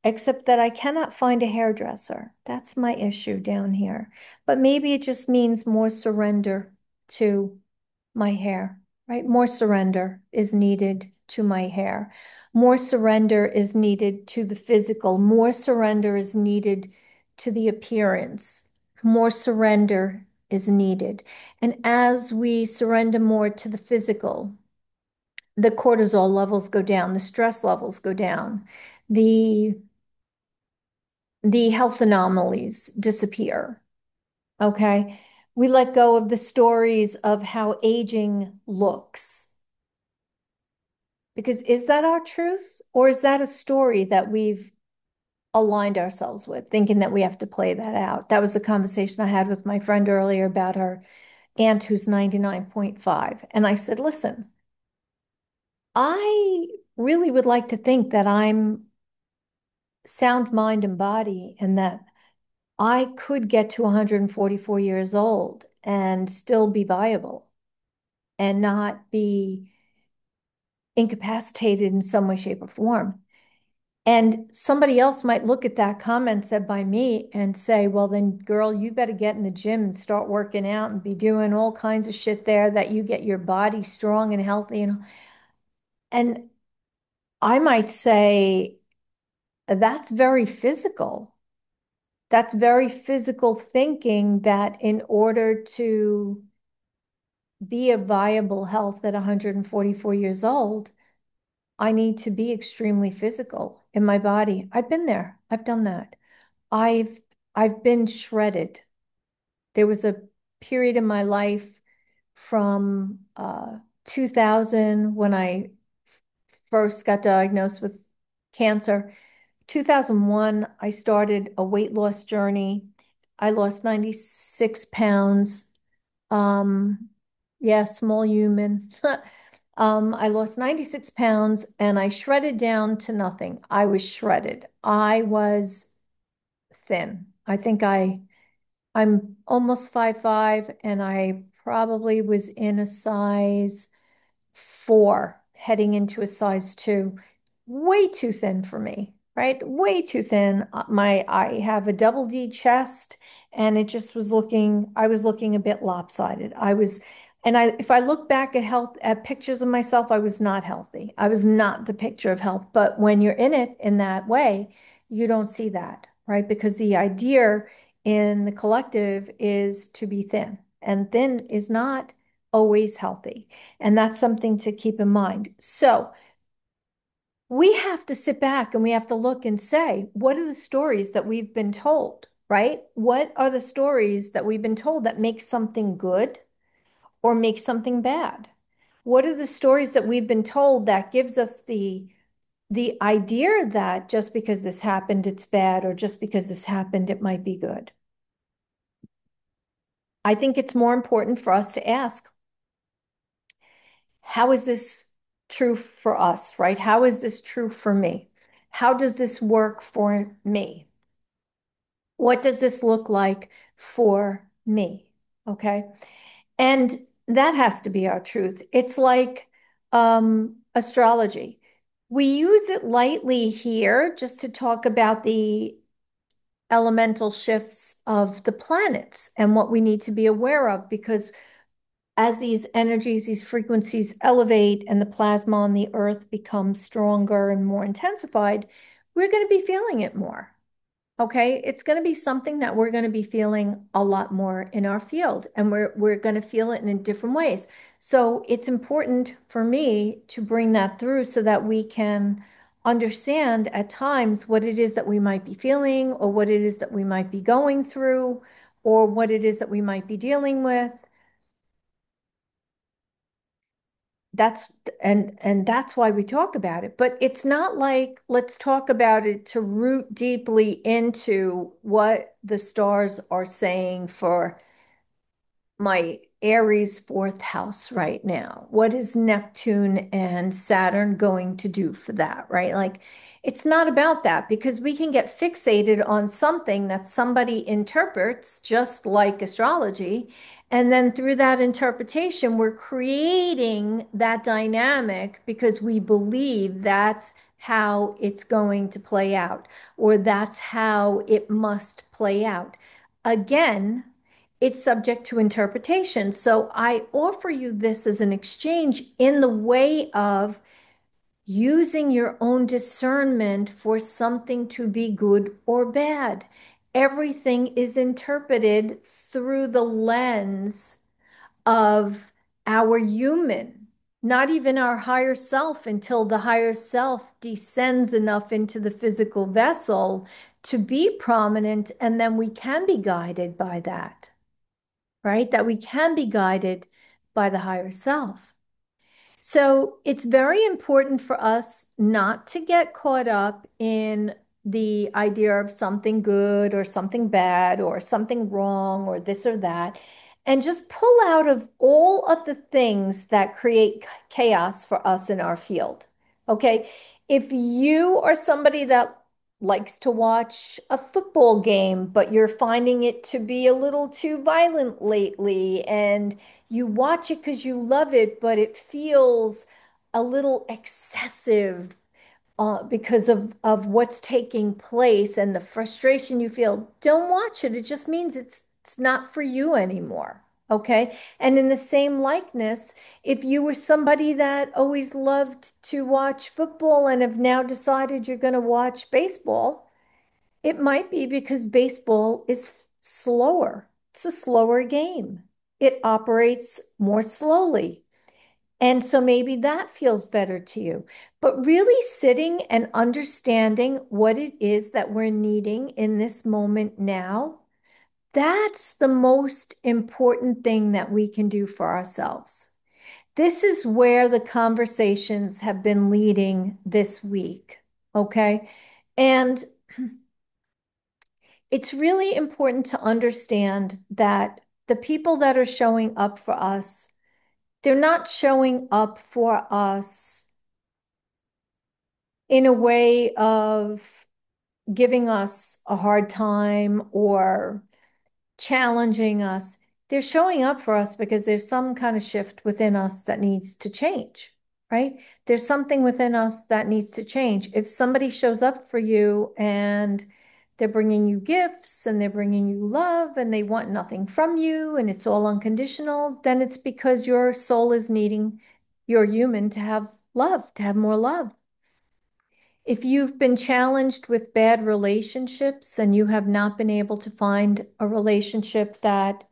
A: except that I cannot find a hairdresser. That's my issue down here. But maybe it just means more surrender to my hair, right? More surrender is needed to my hair. More surrender is needed to the physical. More surrender is needed to the appearance. More surrender is needed. And as we surrender more to the physical, the cortisol levels go down, the stress levels go down, the the health anomalies disappear. Okay. We let go of the stories of how aging looks. Because is that our truth? Or is that a story that we've aligned ourselves with, thinking that we have to play that out? That was the conversation I had with my friend earlier about her aunt who's ninety-nine point five. And I said, listen, I really would like to think that I'm sound mind and body and that I could get to one hundred forty-four years old and still be viable and not be incapacitated in some way, shape, or form. And somebody else might look at that comment said by me and say, well, then, girl, you better get in the gym and start working out and be doing all kinds of shit there that you get your body strong and healthy. And, and I might say, that's very physical. That's very physical thinking that in order to be a viable health at one hundred forty-four years old, I need to be extremely physical in my body. I've been there. I've done that. I've I've been shredded. There was a period in my life from uh, two thousand when I first got diagnosed with cancer. two thousand one, I started a weight loss journey. I lost ninety-six pounds. Um, yeah, small human. Um, I lost ninety-six pounds and I shredded down to nothing. I was shredded. I was thin. I think I I'm almost five five, and I probably was in a size four heading into a size two. Way too thin for me, right? Way too thin. Uh, My I have a double D chest and it just was looking, I was looking a bit lopsided. I was, and I if I look back at health at pictures of myself, I was not healthy. I was not the picture of health. But when you're in it in that way, you don't see that, right? Because the idea in the collective is to be thin, and thin is not always healthy. And that's something to keep in mind. So we have to sit back and we have to look and say, what are the stories that we've been told, right? What are the stories that we've been told that make something good or make something bad? What are the stories that we've been told that gives us the the idea that just because this happened, it's bad, or just because this happened, it might be good? I think it's more important for us to ask, how is this true for us, right? How is this true for me? How does this work for me? What does this look like for me? Okay. And that has to be our truth. It's like um, astrology. We use it lightly here just to talk about the elemental shifts of the planets and what we need to be aware of, because as these energies, these frequencies elevate and the plasma on the earth becomes stronger and more intensified, we're going to be feeling it more. Okay, it's going to be something that we're going to be feeling a lot more in our field, and we're we're going to feel it in different ways. So it's important for me to bring that through so that we can understand at times what it is that we might be feeling, or what it is that we might be going through, or what it is that we might be dealing with. That's and and that's why we talk about it. But it's not like let's talk about it to root deeply into what the stars are saying for my Aries fourth house right now? What is Neptune and Saturn going to do for that, right? Like, it's not about that because we can get fixated on something that somebody interprets, just like astrology. And then through that interpretation, we're creating that dynamic because we believe that's how it's going to play out, or that's how it must play out. Again, it's subject to interpretation. So I offer you this as an exchange in the way of using your own discernment for something to be good or bad. Everything is interpreted through the lens of our human, not even our higher self, until the higher self descends enough into the physical vessel to be prominent, and then we can be guided by that, right? That we can be guided by the higher self. So it's very important for us not to get caught up in the idea of something good or something bad or something wrong or this or that, and just pull out of all of the things that create chaos for us in our field. Okay. If you are somebody that likes to watch a football game, but you're finding it to be a little too violent lately, and you watch it because you love it, but it feels a little excessive uh, because of, of what's taking place and the frustration you feel, don't watch it. It just means it's it's not for you anymore. Okay. And in the same likeness, if you were somebody that always loved to watch football and have now decided you're going to watch baseball, it might be because baseball is slower. It's a slower game. It operates more slowly. And so maybe that feels better to you. But really sitting and understanding what it is that we're needing in this moment now, that's the most important thing that we can do for ourselves. This is where the conversations have been leading this week. Okay. And it's really important to understand that the people that are showing up for us, they're not showing up for us in a way of giving us a hard time or challenging us. They're showing up for us because there's some kind of shift within us that needs to change, right? There's something within us that needs to change. If somebody shows up for you and they're bringing you gifts and they're bringing you love and they want nothing from you and it's all unconditional, then it's because your soul is needing your human to have love, to have more love. If you've been challenged with bad relationships and you have not been able to find a relationship that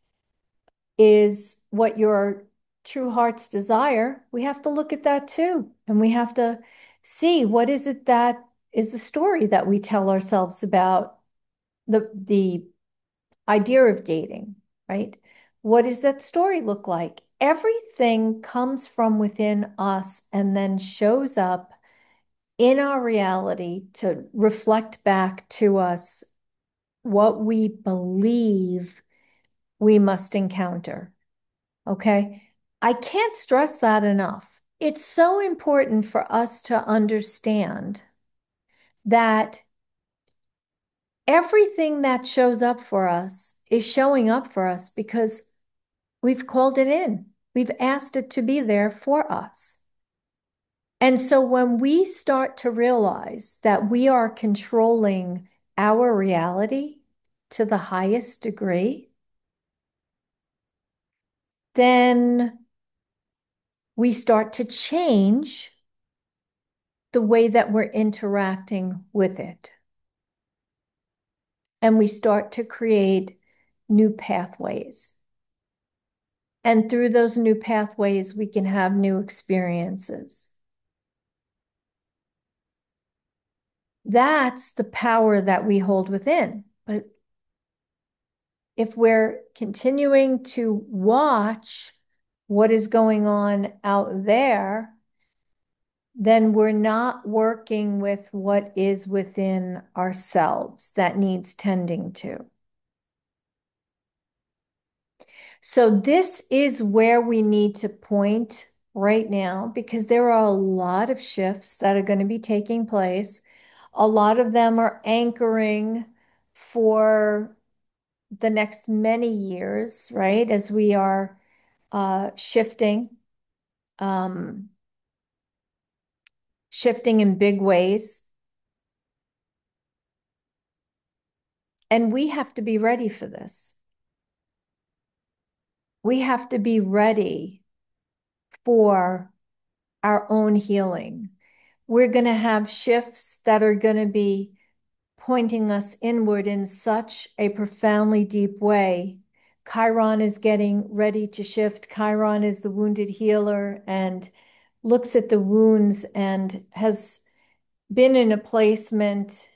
A: is what your true heart's desire, we have to look at that too. And we have to see what is it that is the story that we tell ourselves about the the idea of dating, right? What does that story look like? Everything comes from within us and then shows up in our reality to reflect back to us what we believe we must encounter. Okay. I can't stress that enough. It's so important for us to understand that everything that shows up for us is showing up for us because we've called it in. We've asked it to be there for us. And so when we start to realize that we are controlling our reality to the highest degree, then we start to change the way that we're interacting with it. And we start to create new pathways. And through those new pathways, we can have new experiences. That's the power that we hold within. But if we're continuing to watch what is going on out there, then we're not working with what is within ourselves that needs tending to. So this is where we need to point right now because there are a lot of shifts that are going to be taking place. A lot of them are anchoring for the next many years, right? As we are uh, shifting, um, shifting in big ways. And we have to be ready for this. We have to be ready for our own healing. We're going to have shifts that are going to be pointing us inward in such a profoundly deep way. Chiron is getting ready to shift. Chiron is the wounded healer and looks at the wounds and has been in a placement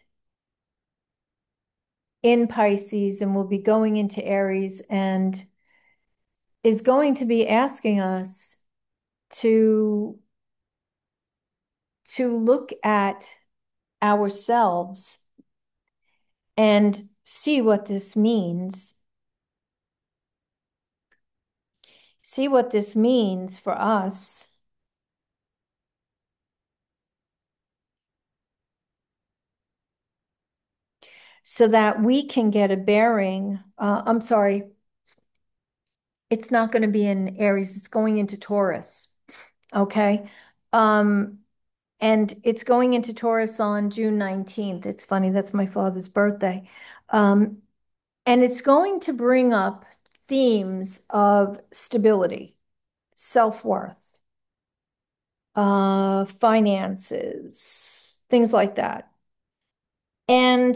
A: in Pisces and will be going into Aries and is going to be asking us to to look at ourselves and see what this means. See what this means for us so that we can get a bearing. Uh, I'm sorry, it's not going to be in Aries, it's going into Taurus. Okay. Um, and it's going into Taurus on June nineteenth. It's funny, that's my father's birthday. Um, and it's going to bring up themes of stability, self-worth, uh, finances, things like that. And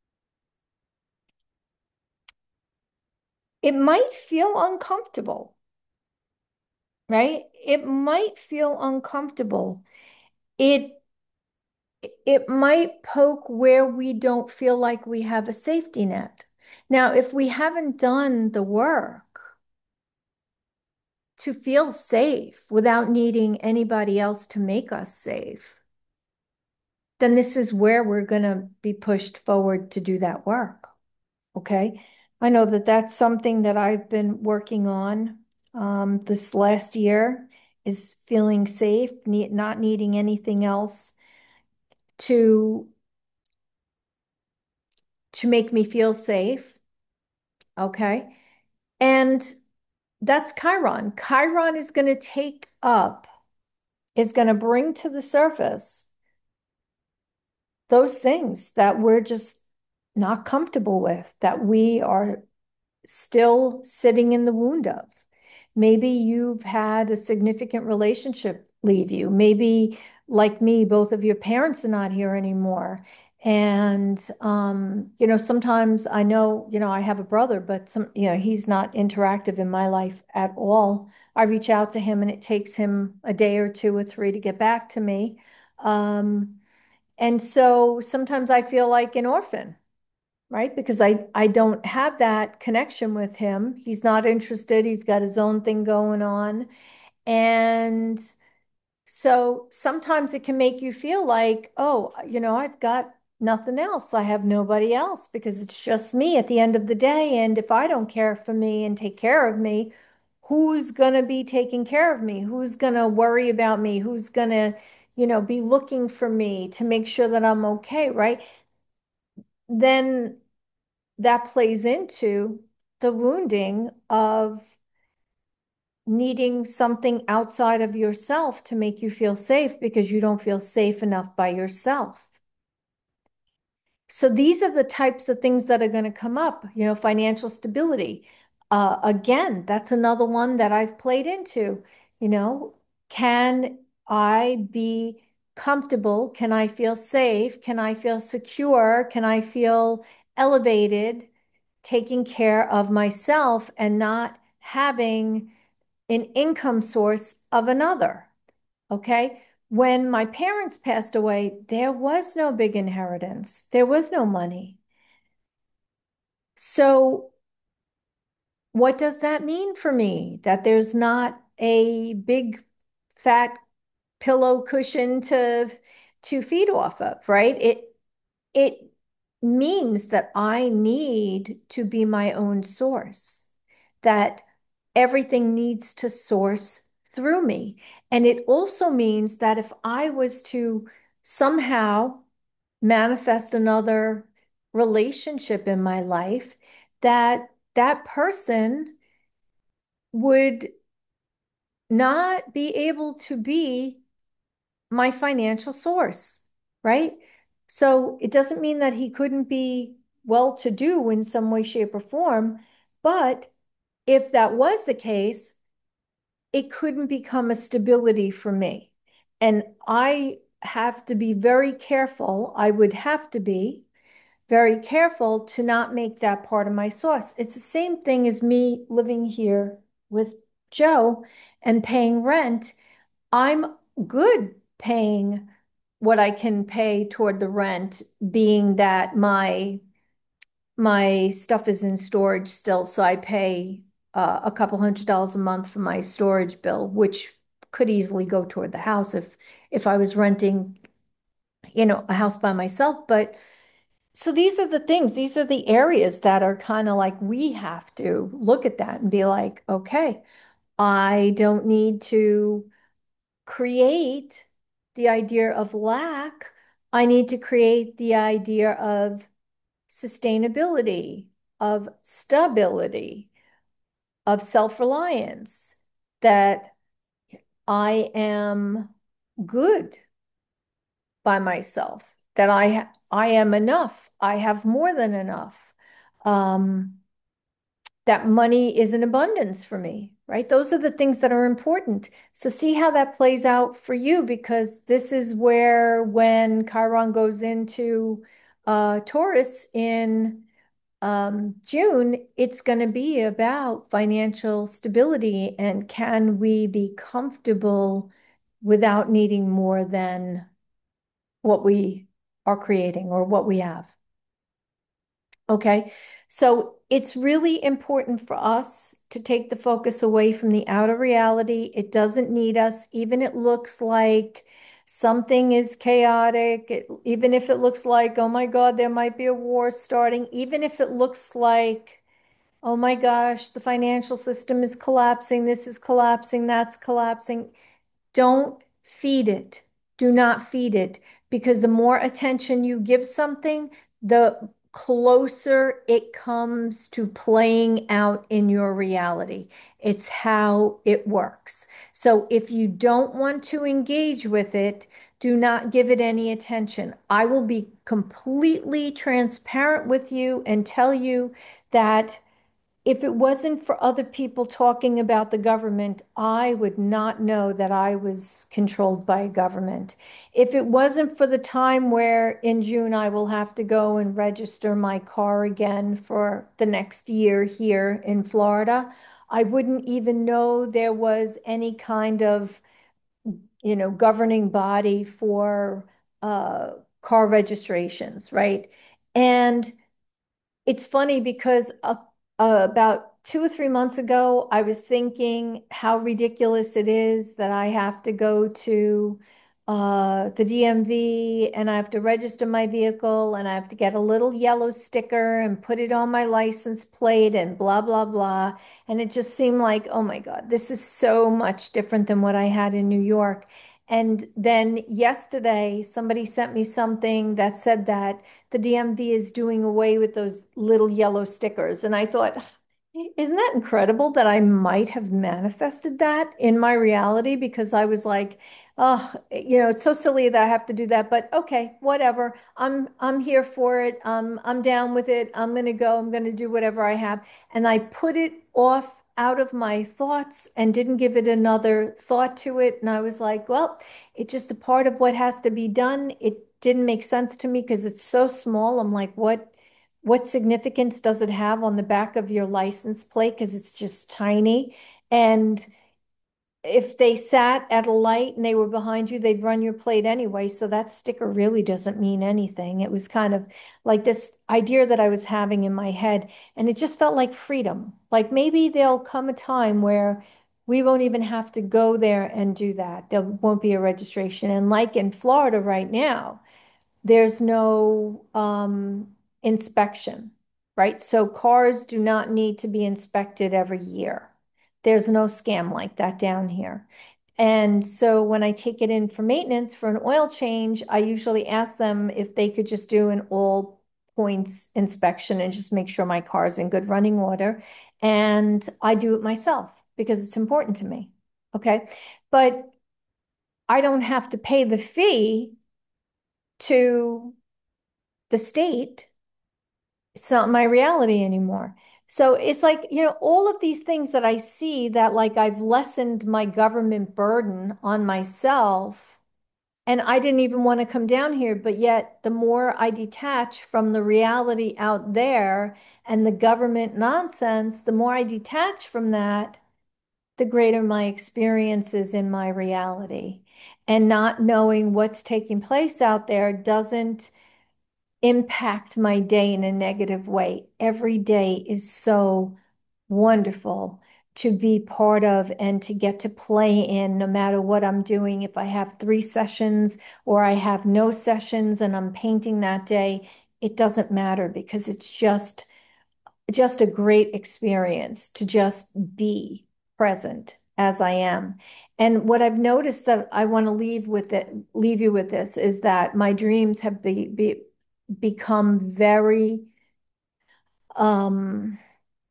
A: it might feel uncomfortable, right? It might feel uncomfortable. It it might poke where we don't feel like we have a safety net. Now, if we haven't done the work to feel safe without needing anybody else to make us safe, then this is where we're going to be pushed forward to do that work. Okay. I know that that's something that I've been working on um, this last year is feeling safe, need, not needing anything else to to make me feel safe. Okay. And that's Chiron. Chiron is going to take up, is going to bring to the surface those things that we're just not comfortable with, that we are still sitting in the wound of. Maybe you've had a significant relationship leave you. Maybe, like me, both of your parents are not here anymore. And, um, you know, sometimes I know, you know, I have a brother, but some, you know, he's not interactive in my life at all. I reach out to him and it takes him a day or two or three to get back to me. Um, and so sometimes I feel like an orphan, right? Because I I don't have that connection with him. He's not interested. He's got his own thing going on. And so sometimes it can make you feel like, oh, you know, I've got nothing else. I have nobody else because it's just me at the end of the day. And if I don't care for me and take care of me, who's going to be taking care of me? Who's going to worry about me? Who's going to, you know, be looking for me to make sure that I'm okay, right? Then that plays into the wounding of needing something outside of yourself to make you feel safe because you don't feel safe enough by yourself. So these are the types of things that are going to come up, you know, financial stability. Uh, again, that's another one that I've played into, you know, can I be comfortable? Can I feel safe? Can I feel secure? Can I feel elevated? Taking care of myself and not having an income source of another. Okay. When my parents passed away, there was no big inheritance, there was no money. So, what does that mean for me? That there's not a big fat pillow cushion to to feed off of, right? It it means that I need to be my own source. That everything needs to source through me. And it also means that if I was to somehow manifest another relationship in my life, that that person would not be able to be my financial source, right? So it doesn't mean that he couldn't be well to do in some way, shape, or form. But if that was the case, it couldn't become a stability for me. And I have to be very careful. I would have to be very careful to not make that part of my source. It's the same thing as me living here with Joe and paying rent. I'm good paying what I can pay toward the rent, being that my my stuff is in storage still, so I pay uh, a couple hundred dollars a month for my storage bill, which could easily go toward the house if if I was renting, you know, a house by myself. But so these are the things, these are the areas that are kind of like we have to look at that and be like, okay, I don't need to create the idea of lack. I need to create the idea of sustainability, of stability, of self-reliance, that I am good by myself, that I I am enough. I have more than enough. Um, that money is in abundance for me, right? Those are the things that are important. So see how that plays out for you, because this is where when Chiron goes into uh, Taurus in um, June, it's going to be about financial stability and can we be comfortable without needing more than what we are creating or what we have. Okay. So it's really important for us to take the focus away from the outer reality. It doesn't need us, even it looks like something is chaotic, it, even if it looks like, oh my God, there might be a war starting, even if it looks like, oh my gosh, the financial system is collapsing, this is collapsing, that's collapsing. Don't feed it. Do not feed it, because the more attention you give something, the closer it comes to playing out in your reality. It's how it works. So if you don't want to engage with it, do not give it any attention. I will be completely transparent with you and tell you that if it wasn't for other people talking about the government, I would not know that I was controlled by a government. If it wasn't for the time where in June I will have to go and register my car again for the next year here in Florida, I wouldn't even know there was any kind of, you know, governing body for uh, car registrations, right? And it's funny because uh, uh, about two or three months ago, I was thinking how ridiculous it is that I have to go to uh, the D M V and I have to register my vehicle and I have to get a little yellow sticker and put it on my license plate and blah, blah, blah. And it just seemed like, oh my God, this is so much different than what I had in New York. And then yesterday, somebody sent me something that said that the D M V is doing away with those little yellow stickers. And I thought, isn't that incredible that I might have manifested that in my reality? Because I was like, oh, you know, it's so silly that I have to do that, but okay, whatever. I'm I'm here for it. Um, I'm down with it. I'm gonna go. I'm gonna do whatever I have. And I put it off out of my thoughts and didn't give it another thought to it. And I was like, well, it's just a part of what has to be done. It didn't make sense to me because it's so small. I'm like, what what significance does it have on the back of your license plate? Because it's just tiny. And if they sat at a light and they were behind you, they'd run your plate anyway. So that sticker really doesn't mean anything. It was kind of like this idea that I was having in my head, and it just felt like freedom. Like maybe there'll come a time where we won't even have to go there and do that. There won't be a registration. And like in Florida right now, there's no um, inspection, right? So cars do not need to be inspected every year. There's no scam like that down here. And so when I take it in for maintenance for an oil change, I usually ask them if they could just do an all points inspection and just make sure my car's in good running order. And I do it myself because it's important to me. Okay. But I don't have to pay the fee to the state. It's not my reality anymore. So it's like, you know, all of these things that I see that like I've lessened my government burden on myself. And I didn't even want to come down here, but yet the more I detach from the reality out there and the government nonsense, the more I detach from that, the greater my experience is in my reality. And not knowing what's taking place out there doesn't impact my day in a negative way. Every day is so wonderful to be part of and to get to play in no matter what I'm doing. If I have three sessions or I have no sessions and I'm painting that day, it doesn't matter because it's just just a great experience to just be present as I am. And what I've noticed that I want to leave with it, leave you with this is that my dreams have be, be, become very um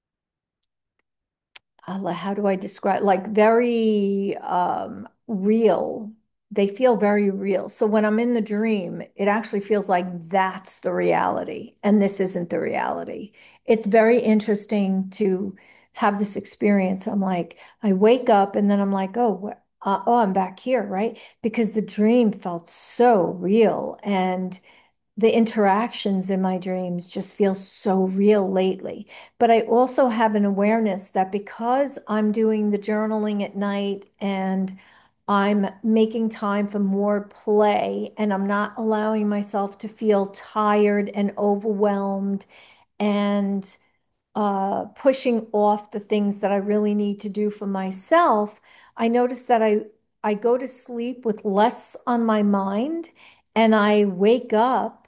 A: uh, how do I describe like very um real. They feel very real. So when I'm in the dream, it actually feels like that's the reality and this isn't the reality. It's very interesting to have this experience. I'm like, I wake up and then I'm like, oh, uh, oh, I'm back here, right? Because the dream felt so real and the interactions in my dreams just feel so real lately. But I also have an awareness that because I'm doing the journaling at night and I'm making time for more play and I'm not allowing myself to feel tired and overwhelmed and uh, pushing off the things that I really need to do for myself, I notice that I I go to sleep with less on my mind and I wake up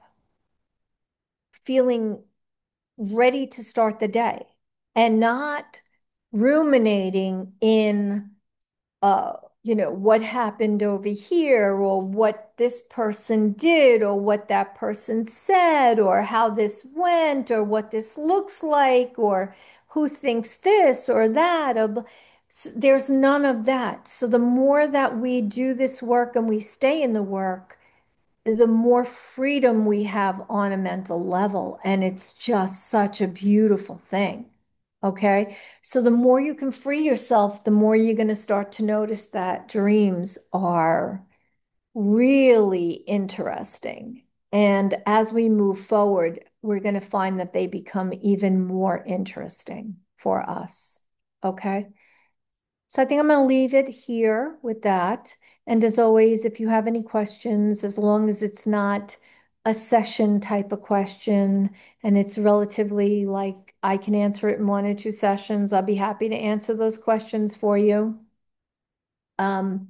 A: feeling ready to start the day and not ruminating in uh you know what happened over here or what this person did or what that person said or how this went or what this looks like or who thinks this or that or, bl- s- there's none of that. So the more that we do this work and we stay in the work, the more freedom we have on a mental level. And it's just such a beautiful thing. Okay. So the more you can free yourself, the more you're going to start to notice that dreams are really interesting. And as we move forward, we're going to find that they become even more interesting for us. Okay. So I think I'm going to leave it here with that. And as always, if you have any questions, as long as it's not a session type of question and it's relatively like I can answer it in one or two sessions, I'll be happy to answer those questions for you. Um,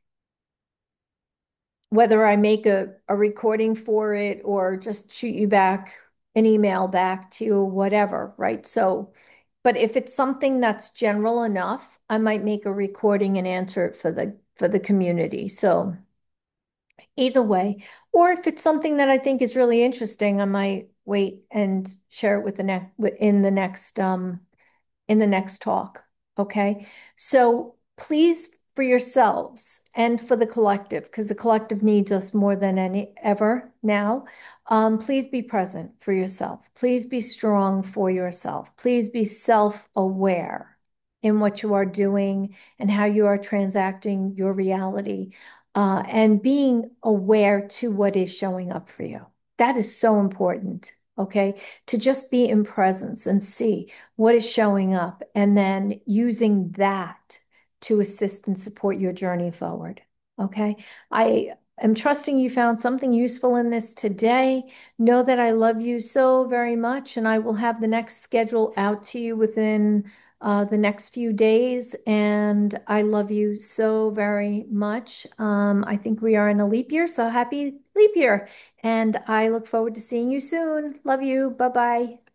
A: whether I make a, a recording for it or just shoot you back an email back to you, whatever, right? So, but if it's something that's general enough, I might make a recording and answer it for the for the community. So either way, or if it's something that I think is really interesting, I might wait and share it with the next in the next um in the next talk. Okay. So please, for yourselves and for the collective, because the collective needs us more than any ever now, um, please be present for yourself. Please be strong for yourself. Please be self-aware in what you are doing and how you are transacting your reality, uh, and being aware to what is showing up for you. That is so important. Okay. To just be in presence and see what is showing up, and then using that to assist and support your journey forward. Okay. I am trusting you found something useful in this today. Know that I love you so very much, and I will have the next schedule out to you within uh, the next few days. And I love you so very much. Um, I think we are in a leap year, so happy leap year. And I look forward to seeing you soon. Love you. Bye bye.